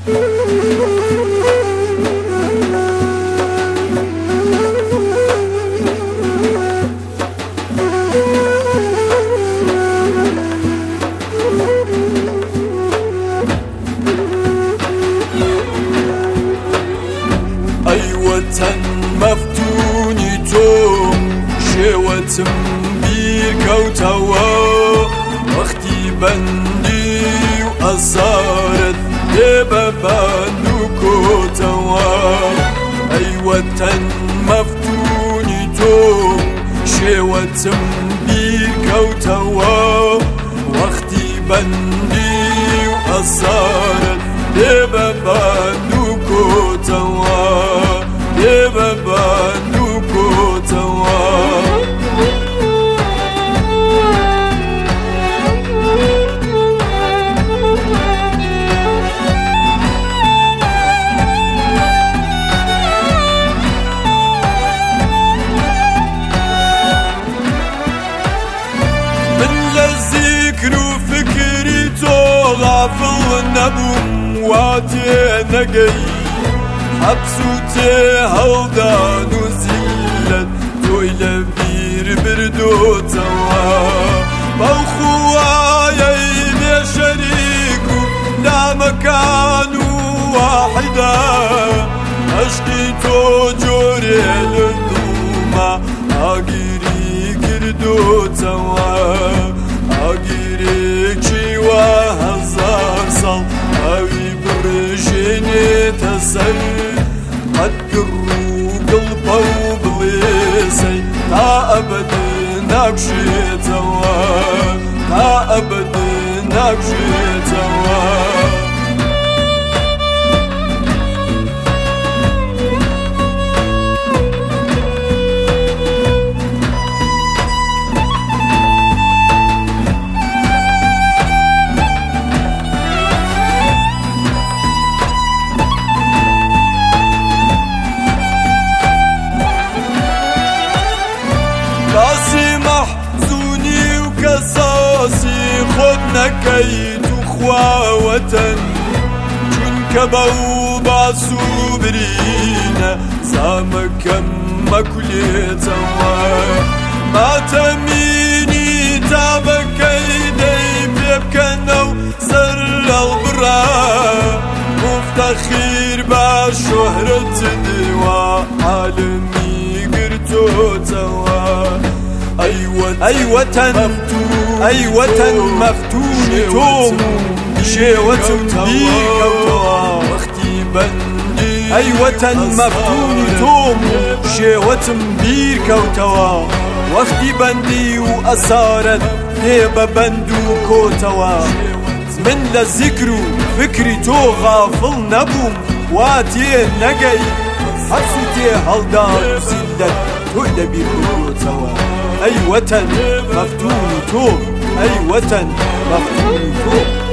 وطن مفتونی تو شێوەتم بیرکەوتەوە وەختی بەندی و ئەزارت لێ بە بەند و کۆتەوە ئەی وەتەن مەفتونی تۆ شێوەتم بیرکەوتەوە وەختی بەندی و ئەزارت لێ بە بەند و کۆتەوە لێ بە بەند و کۆتەوە من لە زیکر و فکری تۆ غافڵ نەبووم وا تێنەگەی حەبس و تێ هەڵدان و زیلەت تۆی لە بیر بردۆتەوە بەو خوایەی بێ شەریک و لامەکان و واحدە عەشقی تۆ جۆرێ لە دڵما ئاگیری کردۆتەوە ئاگیرێکی وا هەزار ساڵ ئاوی بڕژێنێتە سەر قەت گڕ و گڵپە و بڵێسەی تا ئەبەد ناکشێتەوە تا ئەبەد ناکشێتەوە باسی مەحزونی و کەساسی خۆت نەکەیت و خواوەتەن چونکە بەو باس و برینە زامەکەم مەکولێتەوە ماتەمینی تابەکەی دەی پێ بکەنە و سەر هەڵبڕا مفتەخیر بە شۆهرەت دوا عالمی گرتۆتەوە ئەی وەتەن مەفتونی تۆم شێوەتم بیرکەوتەوە وەختی بەندی ئەی وەتەن مەفتونی تۆم شێوەتم بیرکەوتەوە وەختی بەندی و ئەسارەت پێ بە بەند و کۆتەوە من لە زیکر و فکری تۆ غافڵ نەبووم وا تێ نەگەی حەبس و تێ هەڵدان و زیلەت تۆی لە بیر بردۆتەوە ئەی وەتەن مەفتونی تۆ ئەی وەتەن مەفتونی تۆ